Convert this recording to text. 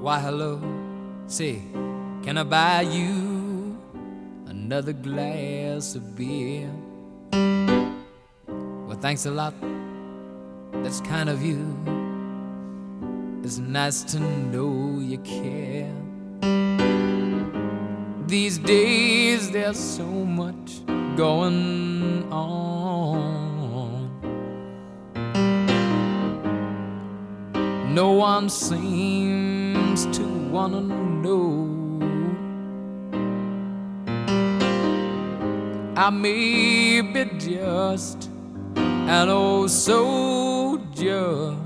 Why hello, say, can I buy you another glass of beer? Well, thanks a lot, that's kind of you. It's nice to know you care. These days there's so much going on. No one seems to wanna know. I may be just an old soldier,